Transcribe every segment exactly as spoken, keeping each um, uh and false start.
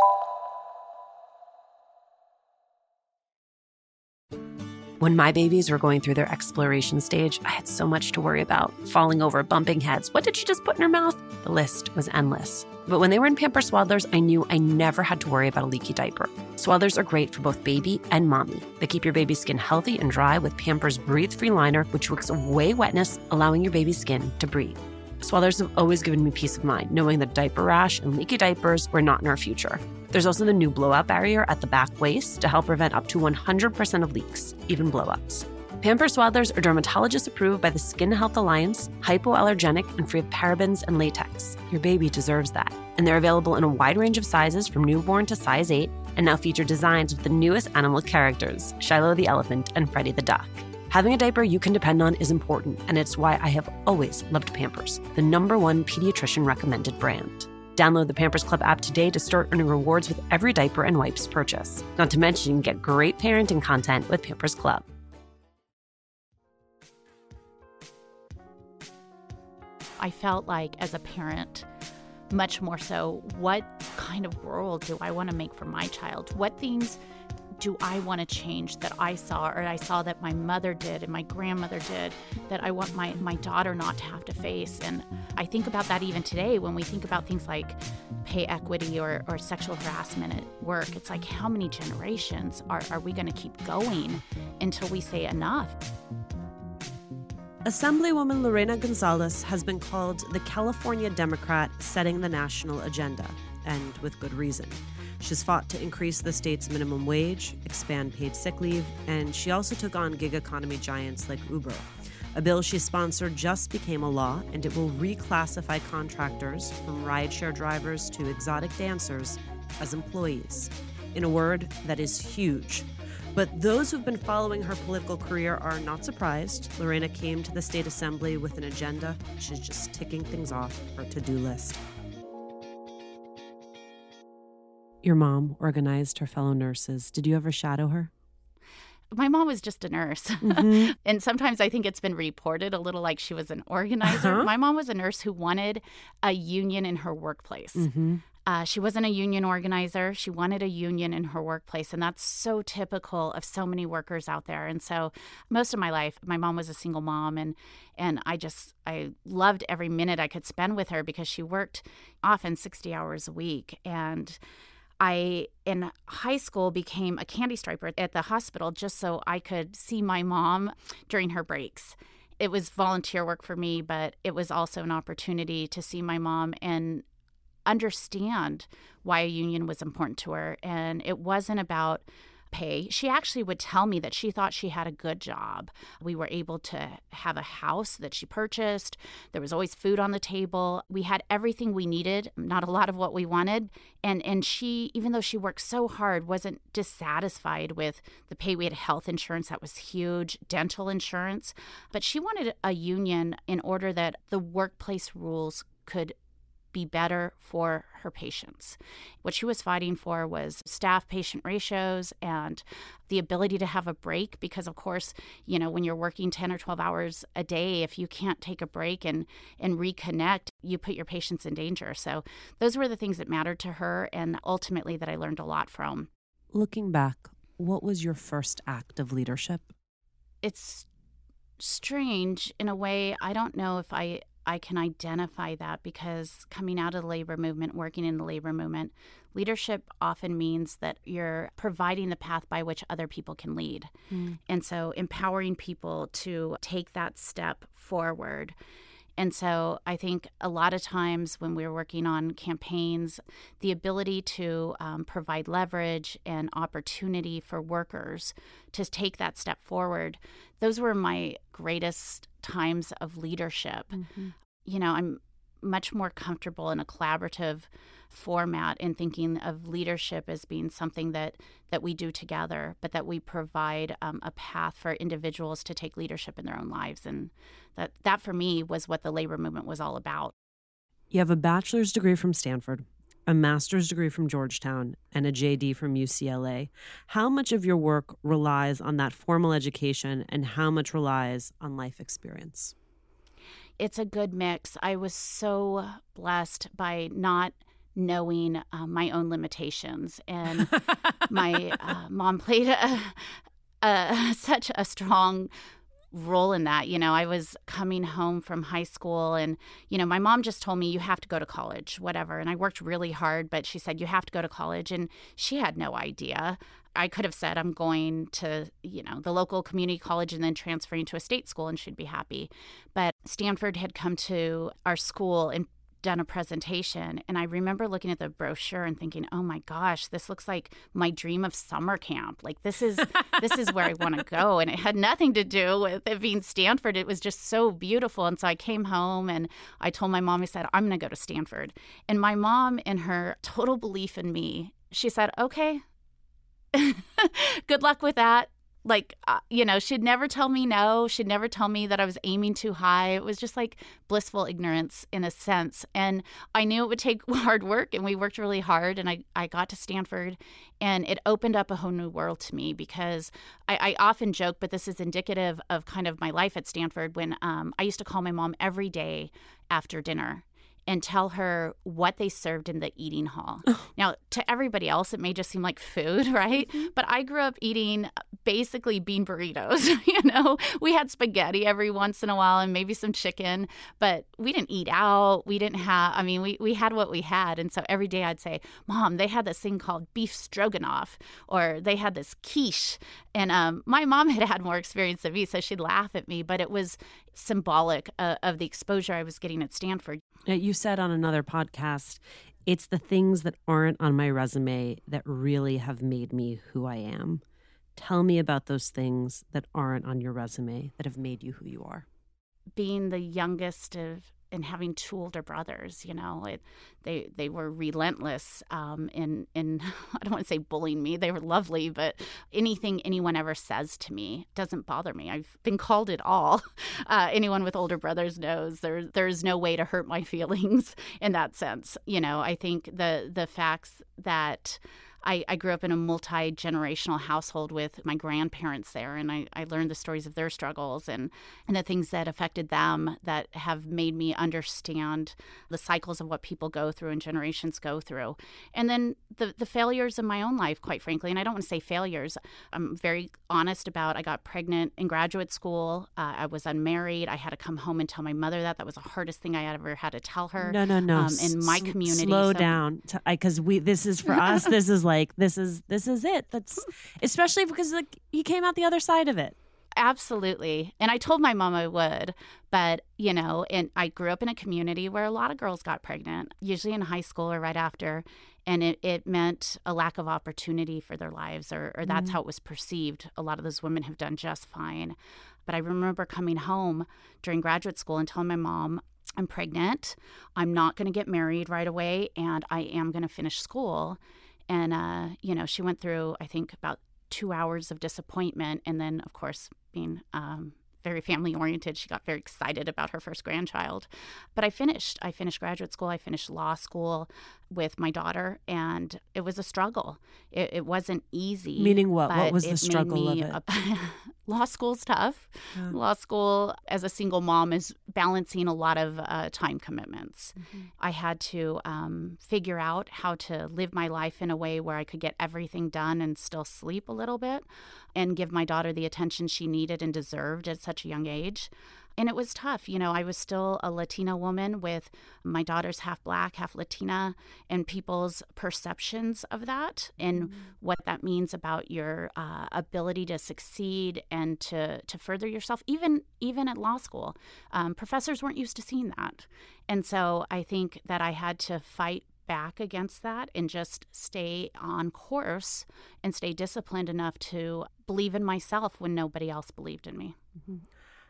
When my babies were going through their exploration stage, I had so much to worry about. Falling over, bumping heads. What did she just put in her mouth? The list was endless. But when they were in Pampers Swaddlers, I knew I never had to worry about a leaky diaper. Swaddlers are great for both baby and mommy. They keep your baby's skin healthy and dry with Pampers Breathe-Free Liner, which wicks away wetness, allowing your baby's skin to breathe. Swaddlers have always given me peace of mind, knowing that diaper rash and leaky diapers were not in our future. There's also the new blowout barrier at the back waist to help prevent up to one hundred percent of leaks, even blowouts. Pampers Swaddlers are dermatologist approved by the Skin Health Alliance, hypoallergenic, and free of parabens and latex. Your baby deserves that. And they're available in a wide range of sizes from newborn to size eight, and now feature designs with the newest animal characters, Shiloh the elephant and Freddie the duck. Having a diaper you can depend on is important, and it's why I have always loved Pampers, the number one pediatrician recommended brand. Download the Pampers Club app today to start earning rewards with every diaper and wipes purchase. Not to mention, you can get great parenting content with Pampers Club. I felt like, as a parent, much more so, what kind of world do I want to make for my child? What things do I want to change that I saw, or I saw that my mother did and my grandmother did, that I want my, my daughter not to have to face? And I think about that even today when we think about things like pay equity or, or sexual harassment at work. It's like, how many generations are, are we going to keep going until we say enough? Assemblywoman Lorena Gonzalez has been called the California Democrat setting the national agenda, and with good reason. She's fought to increase the state's minimum wage, expand paid sick leave, and she also took on gig economy giants like Uber. A bill she sponsored just became a law, and it will reclassify contractors from rideshare drivers to exotic dancers as employees. In a word, that is huge. But those who've been following her political career are not surprised. Lorena came to the state assembly with an agenda. She's just ticking things off her to-do list. Your mom organized her fellow nurses. Did you ever shadow her? My mom was just a nurse. Mm-hmm. And sometimes I think it's been reported a little like she was an organizer. Uh-huh. My mom was a nurse who wanted a union in her workplace. Mm-hmm. Uh, she wasn't a union organizer. She wanted a union in her workplace. And that's so typical of so many workers out there. And so most of my life, my mom was a single mom. And, and I just, I loved every minute I could spend with her because she worked often sixty hours a week. And I, in high school, became a candy striper at the hospital just so I could see my mom during her breaks. It was volunteer work for me, but it was also an opportunity to see my mom and understand why a union was important to her. And it wasn't about pay. She actually would tell me that she thought she had a good job. We were able to have a house that she purchased. There was always food on the table. We had everything we needed, not a lot of what we wanted. And and she, even though she worked so hard, wasn't dissatisfied with the pay. We had health insurance that was huge, dental insurance. But she wanted a union in order that the workplace rules could be better for her patients. What she was fighting for was staff-patient ratios and the ability to have a break because, of course, you know, when you're working ten or twelve hours a day, if you can't take a break and, and reconnect, you put your patients in danger. So those were the things that mattered to her and ultimately that I learned a lot from. Looking back, what was your first act of leadership? It's strange in a way. I don't know if I I can identify that because coming out of the labor movement, working in the labor movement, leadership often means that you're providing the path by which other people can lead. Mm. And so empowering people to take that step forward. And so I think a lot of times when we're working on campaigns, the ability to um, provide leverage and opportunity for workers to take that step forward, those were my greatest times of leadership. Mm-hmm. You know, I'm much more comfortable in a collaborative format in thinking of leadership as being something that, that we do together, but that we provide um, a path for individuals to take leadership in their own lives. And that, that for me was what the labor movement was all about. You have a bachelor's degree from Stanford, a master's degree from Georgetown, and a J D from U C L A. How much of your work relies on that formal education and how much relies on life experience? It's a good mix. I was so blessed by not knowing uh, my own limitations. And my uh, mom played a, a, such a strong role in that. You know, I was coming home from high school and, you know, my mom just told me, you have to go to college, whatever. And I worked really hard, but she said, you have to go to college. And she had no idea. I could have said, I'm going to, you know, the local community college and then transferring to a state school, and she'd be happy. But Stanford had come to our school and done a presentation, and I remember looking at the brochure and thinking, oh my gosh, this looks like my dream of summer camp. Like this is this is where I want to go. And it had nothing to do with it being Stanford. It was just so beautiful. And so I came home and I told my mom, I said, I'm going to go to Stanford. And my mom, in her total belief in me, she said, okay, good luck with that. Like, uh, you know, she'd never tell me no. She'd never tell me that I was aiming too high. It was just like blissful ignorance in a sense. And I knew it would take hard work, and we worked really hard. And I, I got to Stanford, and it opened up a whole new world to me because I, I often joke, but this is indicative of kind of my life at Stanford, when um, I used to call my mom every day after dinner and tell her what they served in the eating hall. Now, to everybody else, it may just seem like food, right? Mm-hmm. But I grew up eating basically bean burritos. You know, we had spaghetti every once in a while and maybe some chicken, but we didn't eat out. We didn't have, I mean, we, we had what we had. And so every day I'd say, Mom, they had this thing called beef stroganoff, or they had this quiche. And um, my mom had had more experience than me, so she'd laugh at me, but it was symbolic uh, of the exposure I was getting at Stanford. You said on another podcast, it's the things that aren't on my resume that really have made me who I am. Tell me about those things that aren't on your resume that have made you who you are. Being the youngest of and having two older brothers, you know, it, they they were relentless um, in, in, I don't want to say bullying me. They were lovely, but anything anyone ever says to me doesn't bother me. I've been called it all. Uh, anyone with older brothers knows there there's no way to hurt my feelings in that sense. You know, I think the the facts that I, I grew up in a multi-generational household with my grandparents there, and I, I learned the stories of their struggles and, and the things that affected them that have made me understand the cycles of what people go through and generations go through. And then the, the failures in my own life, quite frankly, and I don't want to say failures. I'm very honest about I got pregnant in graduate school. Uh, I was unmarried. I had to come home and tell my mother that. That was the hardest thing I ever had to tell her. No, no, no. Um, in my community. Slow so, down. Because we this is for us. This is like, Like this is this is it. That's especially because like you came out the other side of it. Absolutely. And I told my mom I would, but you know, and I grew up in a community where a lot of girls got pregnant, usually in high school or right after, and it, it meant a lack of opportunity for their lives, or, or that's mm. how it was perceived. A lot of those women have done just fine. But I remember coming home during graduate school and telling my mom, I'm pregnant, I'm not going to get married right away, and I am going to finish school. And, uh, you know, she went through, I think, about two hours of disappointment. And then, of course, being um, very family-oriented, she got very excited about her first grandchild. But I finished. I finished graduate school. I finished law school with my daughter. And it was a struggle. It, it wasn't easy. Meaning what? What was the struggle of it? A, law school's tough. Yeah. Law school, as a single mom, is balancing a lot of uh, time commitments. Mm-hmm. I had to um, figure out how to live my life in a way where I could get everything done and still sleep a little bit and give my daughter the attention she needed and deserved at such a young age. And it was tough. You know, I was still a Latina woman with my daughter's half Black, half Latina, and people's perceptions of that and mm-hmm. what that means about your uh, ability to succeed and to, to further yourself, even even at law school. Um, professors weren't used to seeing that. And so I think that I had to fight back against that and just stay on course and stay disciplined enough to believe in myself when nobody else believed in me. Mm-hmm.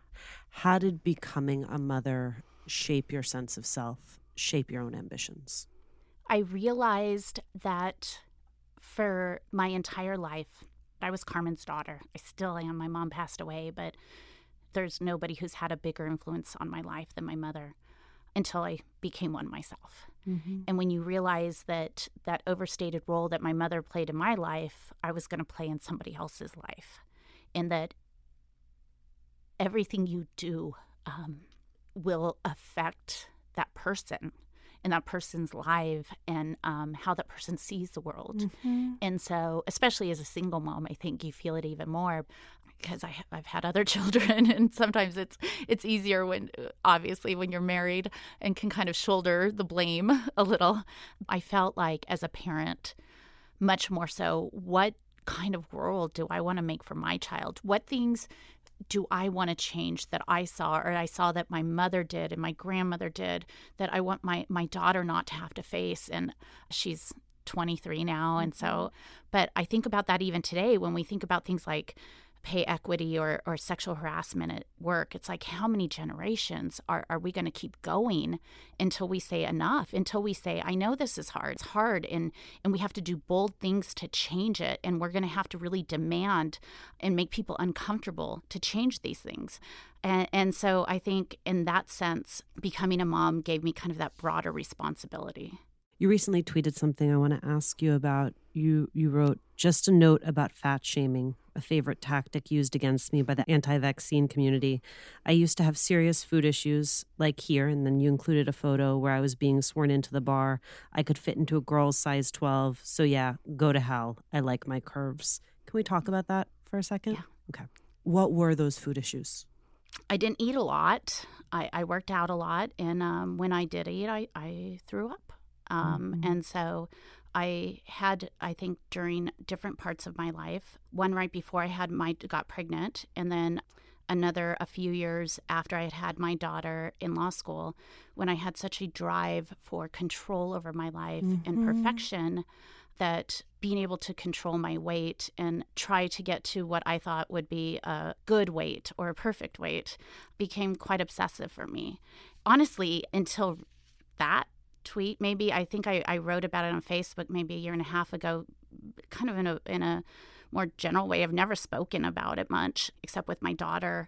How did becoming a mother shape your sense of self, shape your own ambitions? I realized that for my entire life, I was Carmen's daughter. I still am. My mom passed away, but there's nobody who's had a bigger influence on my life than my mother until I became one myself. Mm-hmm. And when you realize that that overstated role that my mother played in my life, I was going to play in somebody else's life, and that everything you do um, will affect that person in that person's life and um, how that person sees the world. Mm-hmm. And so, especially as a single mom, I think you feel it even more because I, I've had other children, and sometimes it's it's easier when, obviously, when you're married and can kind of shoulder the blame a little. I felt like as a parent, much more so, what kind of world do I want to make for my child? What things do I want to change that I saw or I saw that my mother did and my grandmother did that I want my, my daughter not to have to face? And she's twenty-three now. And so, but I think about that even today when we think about things like pay equity or, or sexual harassment at work. It's like, how many generations are, are we going to keep going until we say enough, until we say, I know this is hard. It's hard, and, and we have to do bold things to change it, and we're going to have to really demand and make people uncomfortable to change these things. And, and so I think in that sense, becoming a mom gave me kind of that broader responsibility. You recently tweeted something I want to ask you about. You you wrote, just a note about fat shaming, a favorite tactic used against me by the anti-vaccine community. I used to have serious food issues, like here, and then you included a photo where I was being sworn into the bar. I could fit into a girl's size twelve, so yeah, go to hell. I like my curves. Can we talk about that for a second? Yeah. Okay. What were those food issues? I didn't eat a lot. I, I worked out a lot, and um, when I did eat, I, I threw up. Um, mm-hmm. And so I had, I think, during different parts of my life, one right before I had my got pregnant, and then another a few years after I had had my daughter in law school, when I had such a drive for control over my life mm-hmm. and perfection, that being able to control my weight and try to get to what I thought would be a good weight or a perfect weight became quite obsessive for me. Honestly, until that tweet, maybe I think I, I wrote about it on Facebook maybe a year and a half ago, kind of in a in a more general way. I've never spoken about it much except with my daughter.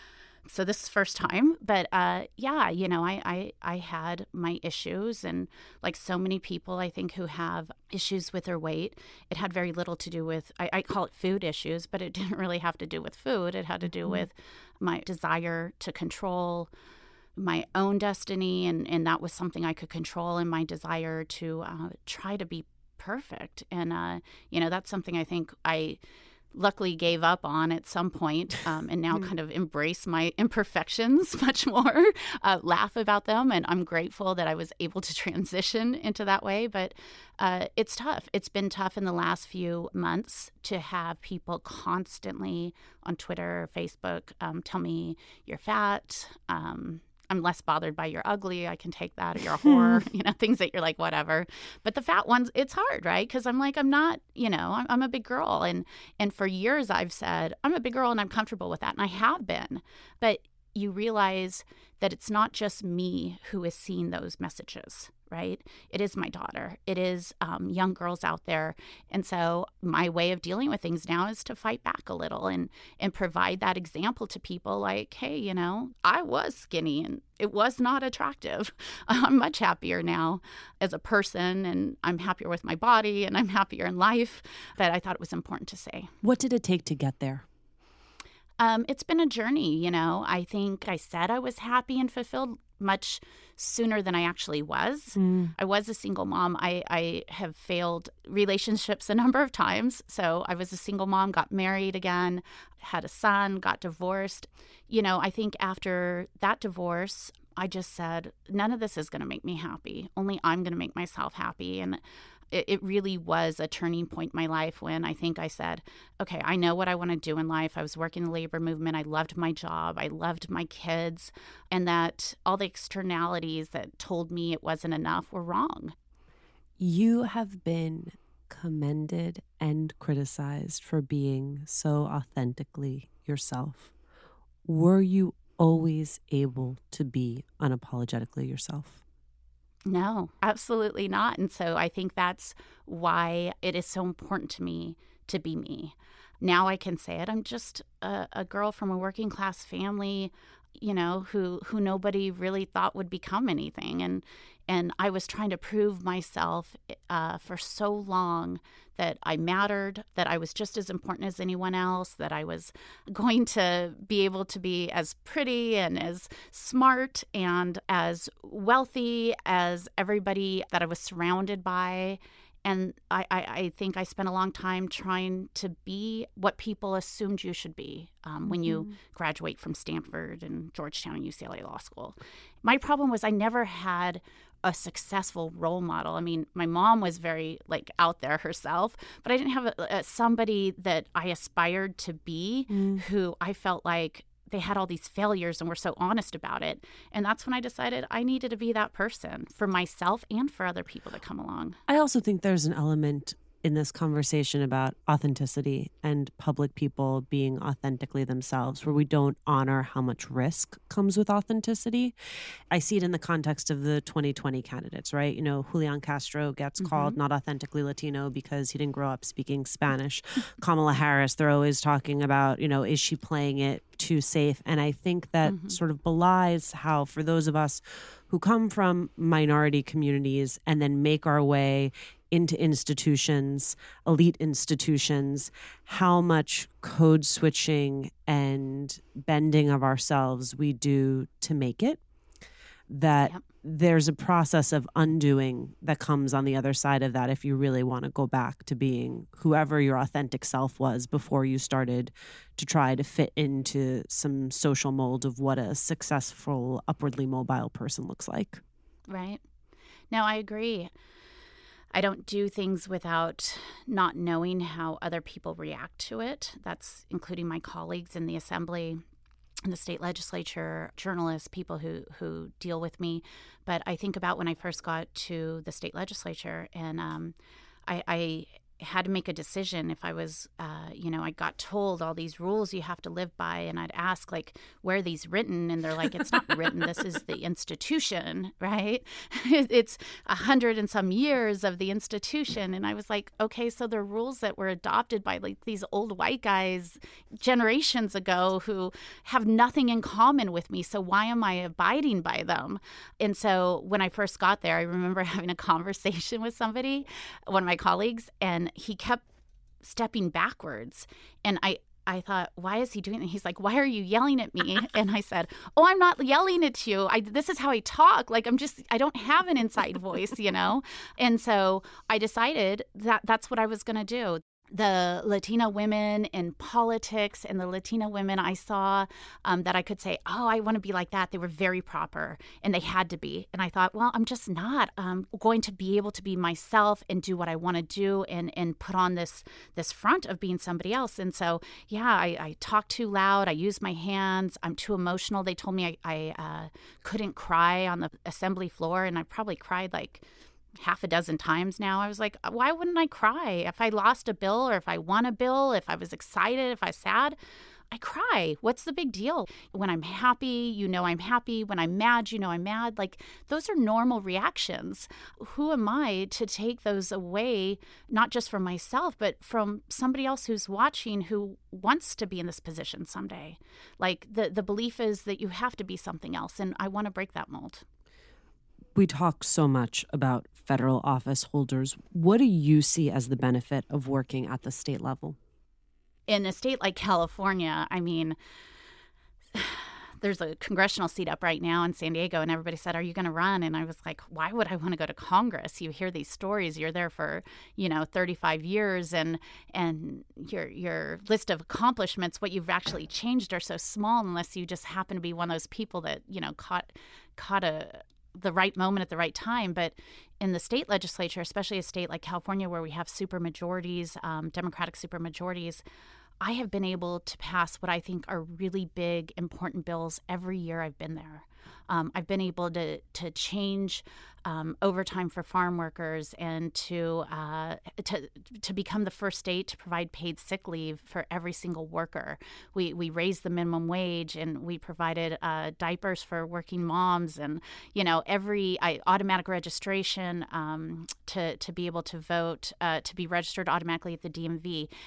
So this is the first time. But uh, yeah, you know, I, I, I had my issues, and like so many people, I think, who have issues with their weight, it had very little to do with, I, I call it food issues, but it didn't really have to do with food. It had to do mm-hmm. with my desire to control my own destiny, and, and that was something I could control, and my desire to uh, try to be perfect. And, uh, you know, that's something I think I luckily gave up on at some point, um, and now kind of embrace my imperfections much more, uh, laugh about them. And I'm grateful that I was able to transition into that way. But uh, it's tough. It's been tough in the last few months to have people constantly on Twitter, Facebook, um, tell me you're fat, um, I'm less bothered by you're ugly. I can take that, or you're a whore, you know, things that you're like, whatever. But the fat ones, it's hard, right? Because I'm like, I'm not, you know, I'm, I'm a big girl. And, and for years I've said, I'm a big girl and I'm comfortable with that. And I have been. But you realize that it's not just me who is seeing those messages, right? It is my daughter. It is um, young girls out there. And so my way of dealing with things now is to fight back a little and, and provide that example to people like, hey, you know, I was skinny and it was not attractive. I'm much happier now as a person, and I'm happier with my body, and I'm happier in life. But I thought it was important to say. What did it take to get there? Um, it's been a journey, you know. I think I said I was happy and fulfilled much sooner than I actually was. Mm. I was a single mom. I, I have failed relationships a number of times. So I was a single mom, got married again, had a son, got divorced. You know, I think after that divorce, I just said, none of this is going to make me happy. Only I'm going to make myself happy. And it, it really was a turning point in my life when I think I said, okay, I know what I want to do in life. I was working the labor movement. I loved my job. I loved my kids. And that all the externalities that told me it wasn't enough were wrong. You have been commended and criticized for being so authentically yourself. Were you always able to be unapologetically yourself? No, absolutely not. And so I think that's why it is so important to me to be me. Now I can say it. I'm just a, a girl from a working class family. you know, who who nobody really thought would become anything. And and I was trying to prove myself uh, for so long that I mattered, that I was just as important as anyone else, that I was going to be able to be as pretty and as smart and as wealthy as everybody that I was surrounded by. And I, I, I think I spent a long time trying to be what people assumed you should be um, mm-hmm. when you graduate from Stanford and Georgetown and U C L A Law School. My problem was I never had a successful role model. I mean, my mom was very like out there herself, but I didn't have a, a, somebody that I aspired to be mm. who I felt like they had all these failures and were so honest about it. And that's when I decided I needed to be that person for myself and for other people that come along. I also think there's an element in this conversation about authenticity and public people being authentically themselves, where we don't honor how much risk comes with authenticity. I see it in the context of the twenty twenty candidates, right? You know, Julian Castro gets mm-hmm. called not authentically Latino because he didn't grow up speaking Spanish. Kamala Harris, they're always talking about, you know, is she playing it too safe? And I think that mm-hmm. sort of belies how, for those of us who come from minority communities and then make our way into institutions, elite institutions, how much code switching and bending of ourselves we do to make it. That yep. there's a process of undoing that comes on the other side of that if you really want to go back to being whoever your authentic self was before you started to try to fit into some social mold of what a successful, upwardly mobile person looks like. Right. No, I agree. I don't do things without not knowing how other people react to it. That's including my colleagues in the assembly, in the state legislature, journalists, people who, who deal with me. But I think about when I first got to the state legislature, and um, I, I had to make a decision. If I was, uh, you know, I got told all these rules you have to live by, and I'd ask, like, where are these written? And they're like, it's not written. This is the institution, right? It's a hundred and some years of the institution. And I was like, okay, so they're rules that were adopted by like these old white guys generations ago who have nothing in common with me. So why am I abiding by them? And so when I first got there, I remember having a conversation with somebody, one of my colleagues, and he kept stepping backwards. And I, I thought, why is he doing that? He's like, why are you yelling at me? And I said, oh, I'm not yelling at you. I, this is how I talk. Like, I'm just, I don't have an inside voice, you know? And so I decided that that's what I was going to do. The Latina women in politics and the Latina women I saw um, that I could say, oh, I want to be like that. They were very proper, and they had to be. And I thought, well, I'm just not um, going to be able to be myself and do what I want to do and, and put on this this front of being somebody else. And so, yeah, I, I talk too loud. I use my hands. I'm too emotional. They told me I, I uh, couldn't cry on the assembly floor, and I probably cried like half a dozen times now. I was like, why wouldn't I cry? If I lost a bill or if I won a bill, if I was excited, if I was sad, I cry. What's the big deal? When I'm happy, you know I'm happy. When I'm mad, you know I'm mad. Like, those are normal reactions. Who am I to take those away, not just from myself, but from somebody else who's watching who wants to be in this position someday? Like, the, the belief is that you have to be something else, and I want to break that mold. We talk so much about federal office holders. What do you see as the benefit of working at the state level? In a state like California, I mean, there's a congressional seat up right now in San Diego, and everybody said, are you going to run? And I was like, why would I want to go to Congress? You hear these stories. You're there for, you know, thirty-five years, and and your your list of accomplishments, what you've actually changed, are so small unless you just happen to be one of those people that, you know, caught caught a the right moment at the right time. But in the state legislature, especially a state like California where we have supermajorities, um, Democratic supermajorities, I have been able to pass what I think are really big, important bills every year I've been there. Um, I've been able to to change um, overtime for farm workers and to, uh, to to become the first state to provide paid sick leave for every single worker. We we raised the minimum wage, and we provided uh, diapers for working moms, and you know every I, automatic registration um, to to be able to vote, uh, to be registered automatically at the D M V.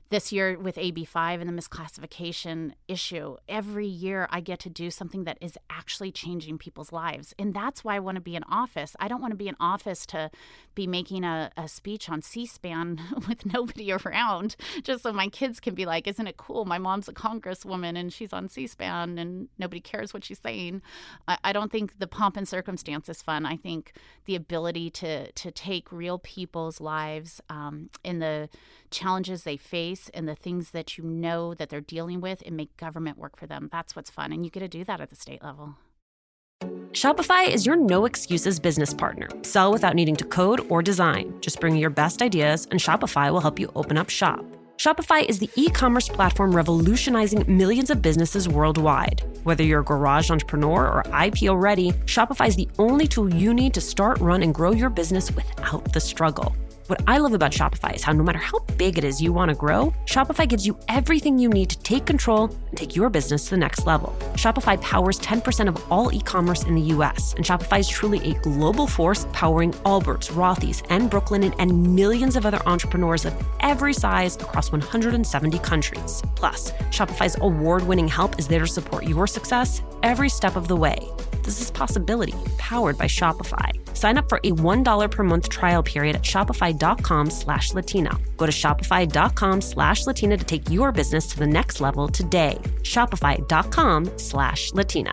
this year with A B five and the misclassification issue, every year I get to do something that is actually changing people's lives. And that's why I want to be in office. I don't want to be in office to be making a, a speech on C-SPAN with nobody around, just so my kids can be like, isn't it cool? My mom's a congresswoman and she's on C-SPAN and nobody cares what she's saying. I, I don't think the pomp and circumstance is fun. I think the ability to, to take real people's lives um, in the challenges they face and the things that you know that they're dealing with and make government work for them. That's what's fun. And you get to do that at the state level. Shopify is your no excuses business partner. Sell without needing to code or design. Just bring your best ideas and Shopify will help you open up shop. Shopify is the e-commerce platform revolutionizing millions of businesses worldwide. Whether you're a garage entrepreneur or I P O ready, Shopify is the only tool you need to start, run, and grow your business without the struggle. What I love about Shopify is how no matter how big it is you want to grow, Shopify gives you everything you need to take control and take your business to the next level. Shopify powers ten percent of all e-commerce in the U S, and Shopify is truly a global force powering Allbirds, Rothy's, and Brooklinen, and millions of other entrepreneurs of every size across one hundred seventy countries. Plus, Shopify's award-winning help is there to support your success every step of the way. This is Possibility, powered by Shopify. Sign up for a one dollar per month trial period at shopify.com slash Latina. Go to shopify.com slash Latina to take your business to the next level today. Shopify.com slash Latina.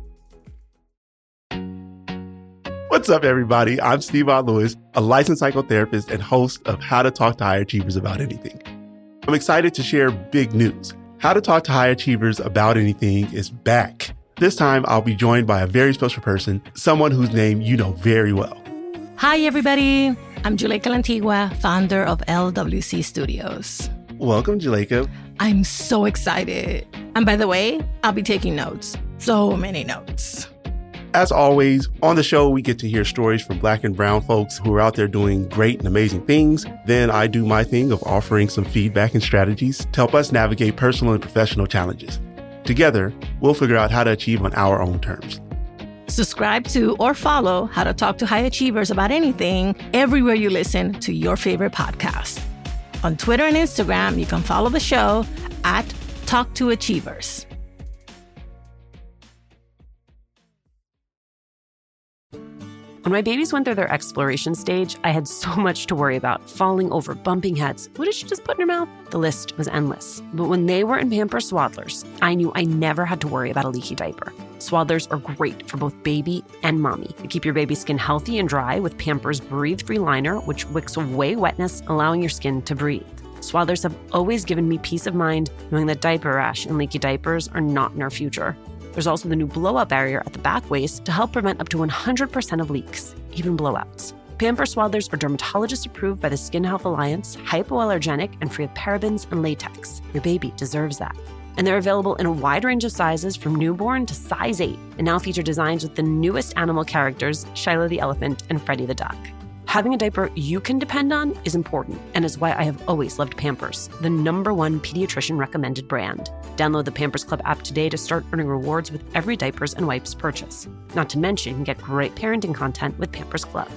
What's up, everybody? I'm Steve R. Lewis, a licensed psychotherapist and host of How to Talk to High Achievers About Anything. I'm excited to share big news. How to Talk to High Achievers About Anything is back. This time, I'll be joined by a very special person, someone whose name you know very well. Hi, everybody. I'm Juleyka Lantigua, founder of L W C Studios. Welcome, Juleyka. I'm so excited. And by the way, I'll be taking notes. So many notes. As always, on the show, we get to hear stories from Black and brown folks who are out there doing great and amazing things. Then I do my thing of offering some feedback and strategies to help us navigate personal and professional challenges. Together, we'll figure out how to achieve on our own terms. Subscribe to or follow How to Talk to High Achievers About Anything everywhere you listen to your favorite podcast. On Twitter and Instagram, you can follow the show at Talk to Achievers. When my babies went through their exploration stage, I had so much to worry about. Falling over, bumping heads. What did she just put in her mouth? The list was endless. But when they were in Pampers Swaddlers, I knew I never had to worry about a leaky diaper. Swaddlers are great for both baby and mommy. They keep your baby's skin healthy and dry with Pampers Breathe-Free Liner, which wicks away wetness, allowing your skin to breathe. Swaddlers have always given me peace of mind knowing that diaper rash and leaky diapers are not in our future. There's also the new blowout barrier at the back waist to help prevent up to one hundred percent of leaks, even blowouts. Pampers Swaddlers are dermatologist approved by the Skin Health Alliance, hypoallergenic, and free of parabens and latex. Your baby deserves that. And they're available in a wide range of sizes from newborn to size eight, and now feature designs with the newest animal characters, Shiloh the elephant and Freddie the duck. Having a diaper you can depend on is important, and is why I have always loved Pampers, the number one pediatrician recommended brand. Download the Pampers Club app today to start earning rewards with every diapers and wipes purchase. Not to mention, you can get great parenting content with Pampers Club.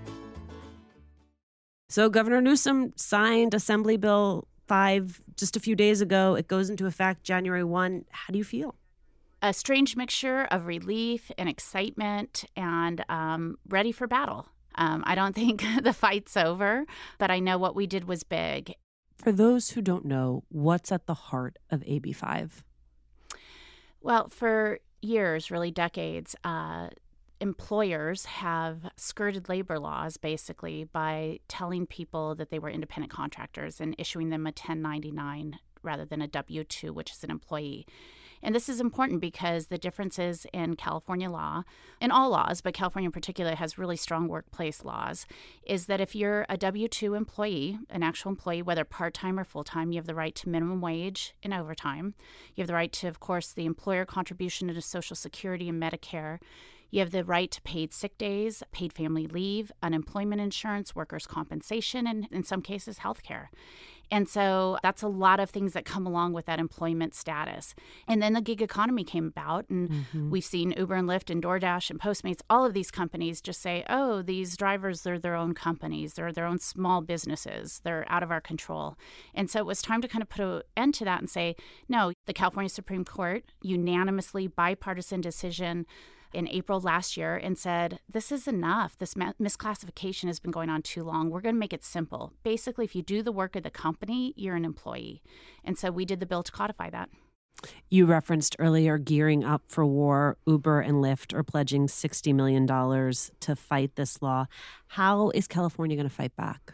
So Governor Newsom signed Assembly Bill five just a few days ago. It goes into effect January first. How do you feel? A strange mixture of relief and excitement and um, ready for battle. Um, I don't think the fight's over, but I know what we did was big. For those who don't know, what's at the heart of A B five? Well, for years, really decades, uh, employers have skirted labor laws basically by telling people that they were independent contractors and issuing them a ten ninety-nine rather than a W two, which is an employee. And this is important because the differences in California law, in all laws, but California in particular has really strong workplace laws, is that if you're a W two employee, an actual employee, whether part-time or full-time, you have the right to minimum wage and overtime. You have the right to, of course, the employer contribution to Social Security and Medicare. You have the right to paid sick days, paid family leave, unemployment insurance, workers' compensation, and in some cases, health care. And so that's a lot of things that come along with that employment status. And then the gig economy came about, and mm-hmm. we've seen Uber and Lyft and DoorDash and Postmates, all of these companies just say, oh, these drivers, they're their own companies. They're their own small businesses. They're out of our control. And so it was time to kind of put an end to that and say, no, the California Supreme Court, unanimously bipartisan decision in April last year, and said, this is enough. This ma- misclassification has been going on too long. We're going to make it simple. Basically, if you do the work of the company, you're an employee. And so we did the bill to codify that. You referenced earlier gearing up for war. Uber and Lyft are pledging sixty million dollars to fight this law. How is California going to fight back?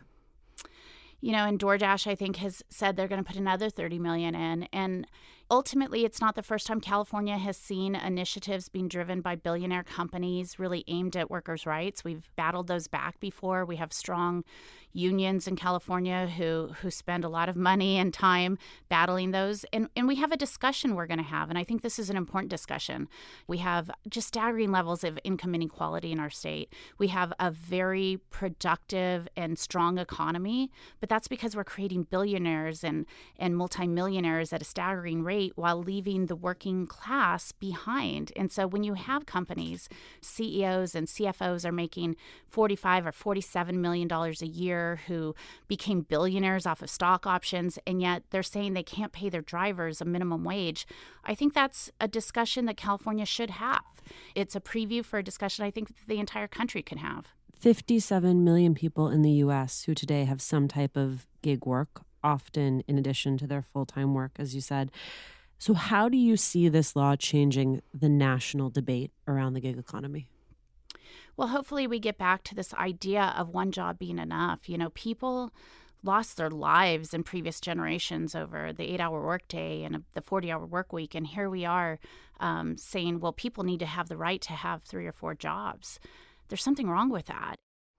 You know, and DoorDash, I think, has said they're going to put another thirty million dollars in. And ultimately, it's not the first time California has seen initiatives being driven by billionaire companies really aimed at workers' rights. We've battled those back before. We have strong unions in California who who spend a lot of money and time battling those. And, and we have a discussion we're going to have, and I think this is an important discussion. We have just staggering levels of income inequality in our state. We have a very productive and strong economy, but that's because we're creating billionaires and, and multimillionaires at a staggering rate while leaving the working class behind. And so when you have companies, C E Os and C F Os are making forty-five or forty-seven million dollars a year, who became billionaires off of stock options, and yet they're saying they can't pay their drivers a minimum wage, I think that's a discussion that California should have. It's a preview for a discussion I think the entire country can have. fifty-seven million people in the U S who today have some type of gig work, often in addition to their full-time work, as you said. So how do you see this law changing the national debate around the gig economy? Well, hopefully we get back to this idea of one job being enough. You know, people lost their lives in previous generations over the eight-hour workday and the forty-hour work week. And here we are um, saying, well, people need to have the right to have three or four jobs. There's something wrong with that.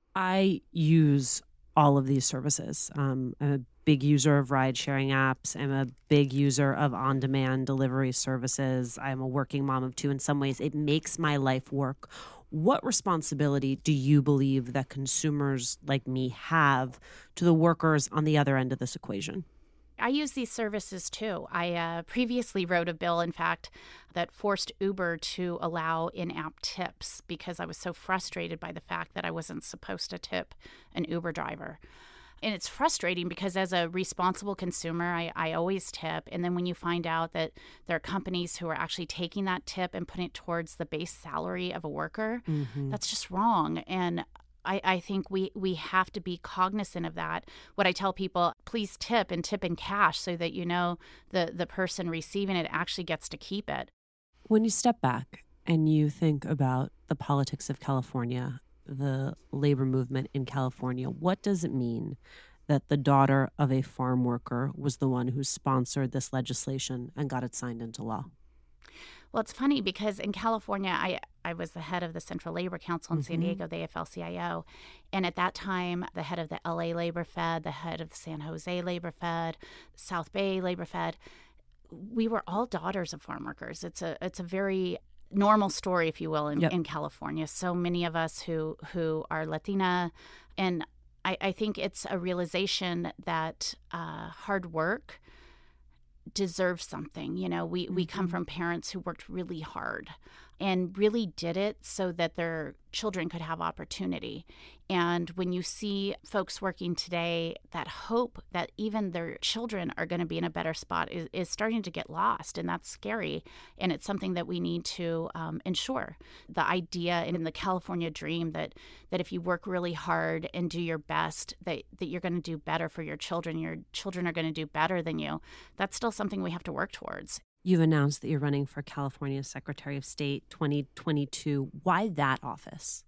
I use all of these services. Um, I'm a big user of ride-sharing apps. I'm a big user of on-demand delivery services. I'm a working mom of two. In some ways, it makes my life work. What responsibility do you believe that consumers like me have to the workers on the other end of this equation? I use these services too. I uh, previously wrote a bill, in fact, that forced Uber to allow in-app tips because I was so frustrated by the fact that I wasn't supposed to tip an Uber driver. And it's frustrating because as a responsible consumer, I, I always tip. And then when you find out that there are companies who are actually taking that tip and putting it towards the base salary of a worker, mm-hmm. that's just wrong. And I, I think we, we have to be cognizant of that. What I tell people, please tip and tip in cash so that you know the, the person receiving it actually gets to keep it. When you step back and you think about the politics of California, the labor movement in California, what does it mean that the daughter of a farm worker was the one who sponsored this legislation and got it signed into law? Well, it's funny because in California, I, I was the head of the Central Labor Council in mm-hmm. San Diego, the A F L C I O. And at that time, the head of the L A Labor Fed, the head of the San Jose Labor Fed, South Bay Labor Fed, we were all daughters of farm workers. It's a it's a very normal story, if you will, in, yep. in California. So many of us who, who are Latina. And I, I think it's a realization that uh, hard work deserve something. You know, we, mm-hmm. we come from parents who worked really hard and really did it so that their children could have opportunity. And when you see folks working today, that hope that even their children are going to be in a better spot is, is starting to get lost. And that's scary. And it's something that we need to um, ensure. The idea in the California dream that that if you work really hard and do your best, that, that you're going to do better for your children, your children are going to do better than you, that's still something we have to work towards. You've announced that you're running for California Secretary of State twenty twenty-two. Why that office?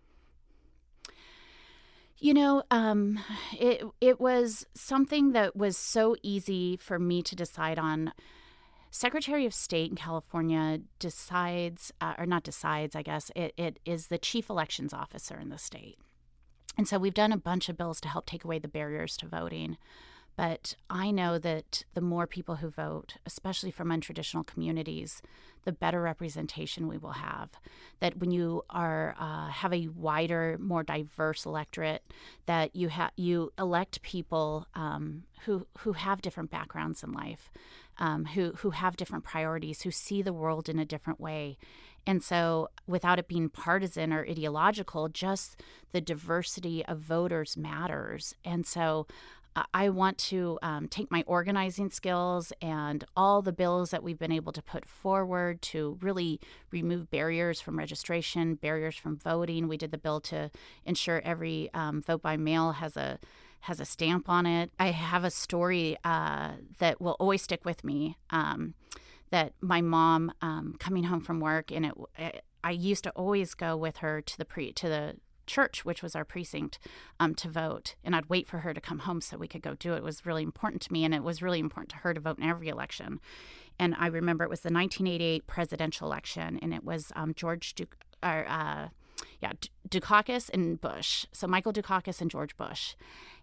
You know, um, it it was something that was so easy for me to decide on. Secretary of State in California decides, uh, or not decides, I guess, it, it is the chief elections officer in the state. And so we've done a bunch of bills to help take away the barriers to voting. But I know that the more people who vote, especially from untraditional communities, the better representation we will have. That when you are uh, have a wider, more diverse electorate, that you have you elect people um, who who have different backgrounds in life, um, who who have different priorities, who see the world in a different way. And so without it being partisan or ideological, just the diversity of voters matters. And so I want to um, take my organizing skills and all the bills that we've been able to put forward to really remove barriers from registration, barriers from voting. We did the bill to ensure every um, vote by mail has a has a stamp on it. I have a story uh, that will always stick with me. Um, that my mom um, coming home from work, and it, I used to always go with her to the pre to the church, which was our precinct, um, to vote. And I'd wait for her to come home so we could go do it. It was really important to me, and it was really important to her to vote in every election. And I remember it was the nineteen eighty-eight presidential election, and it was um, George du- or, uh, yeah, Dukakis and Bush. So Michael Dukakis and George Bush.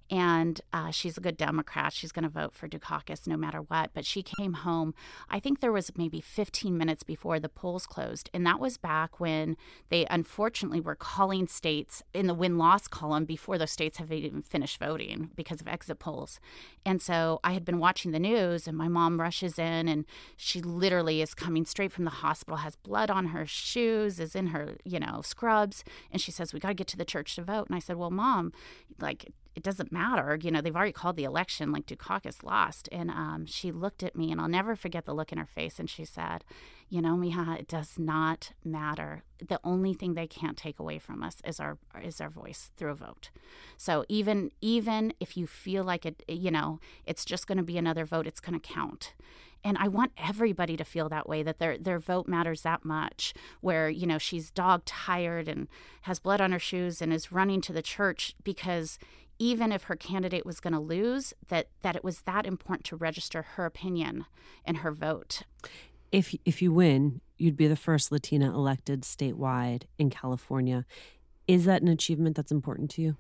And uh, she's a good Democrat. She's going to vote for Dukakis no matter what. But she came home, I think there was maybe fifteen minutes before the polls closed. And that was back when they unfortunately were calling states in the win-loss column before those states have even finished voting because of exit polls. And so I had been watching the news, and my mom rushes in, and she literally is coming straight from the hospital, has blood on her shoes, is in her, you know, scrubs. And she says, we got to get to the church to vote. And I said, well, Mom, like, it doesn't matter. You know, they've already called the election, like Dukakis lost. And um, she looked at me, and I'll never forget the look in her face. And she said, you know, Mija, it does not matter. The only thing they can't take away from us is our is our voice through a vote. So even even if you feel like it, you know, it's just going to be another vote, it's going to count. And I want everybody to feel that way, that their their vote matters that much, where, you know, she's dog tired and has blood on her shoes and is running to the church because even if her candidate was going to lose, that, that it was that important to register her opinion and her vote. If if you win, you'd be the first Latina elected statewide in California. Is that an achievement that's important to you?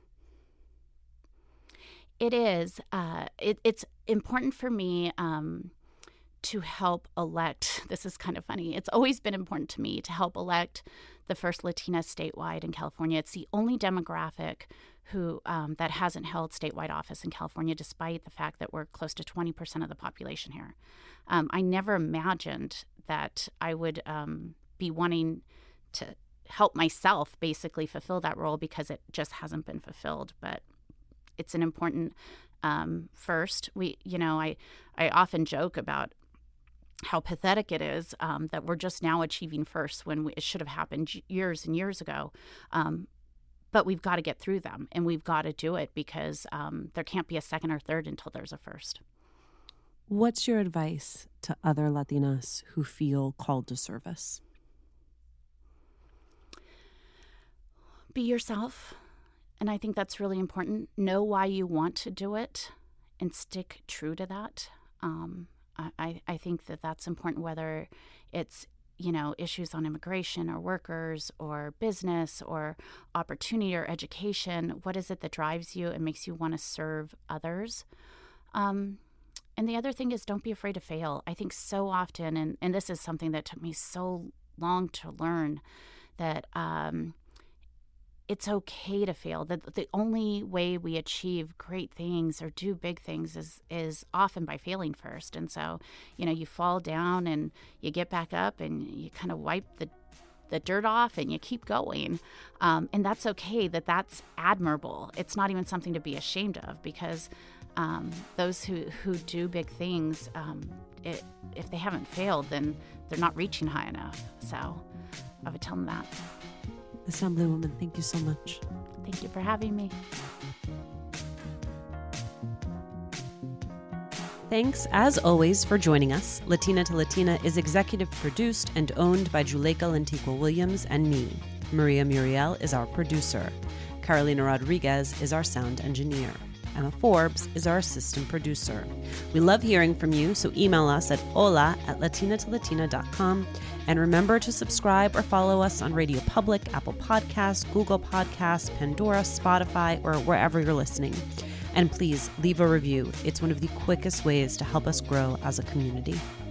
It is. Uh, it, it's important for me um, to help elect. This is kind of funny. It's always been important to me to help elect the first Latina statewide in California. It's the only demographic who um, that hasn't held statewide office in California, despite the fact that we're close to twenty percent of the population here. Um, I never imagined that I would um, be wanting to help myself basically fulfill that role, because it just hasn't been fulfilled. But it's an important um, first. We, you know, I, I often joke about how pathetic it is um, that we're just now achieving first when we, it should have happened years and years ago. Um, But we've got to get through them, and we've got to do it, because um, there can't be a second or third until there's a first. What's your advice to other Latinas who feel called to service? Be yourself, and I think that's really important. Know why you want to do it and stick true to that. Um, I, I think that that's important, whether it's you know, issues on immigration or workers or business or opportunity or education. What is it that drives you and makes you want to serve others? Um, and the other thing is, don't be afraid to fail. I think so often, and, and this is something that took me so long to learn, that um, it's okay to fail. That the only way we achieve great things or do big things is is often by failing first. And so, you know, you fall down and you get back up and you kind of wipe the the dirt off and you keep going. Um, and that's okay. That that's admirable. It's not even something to be ashamed of, because um, those who, who do big things, um, it, if they haven't failed, then they're not reaching high enough. So I would tell them that. Assemblywoman, thank you so much. Thank you for having me. Thanks, as always, for joining us. Latina to Latina is executive produced and owned by Juleyka Lantigua Williams and me. Maria Muriel is our producer. Carolina Rodriguez is our sound engineer. Emma Forbes is our assistant producer. We love hearing from you, so email us at hola at latina to latina dot com. And remember to subscribe or follow us on Radio Public, Apple Podcasts, Google Podcasts, Pandora, Spotify, or wherever you're listening. And please leave a review. It's one of the quickest ways to help us grow as a community.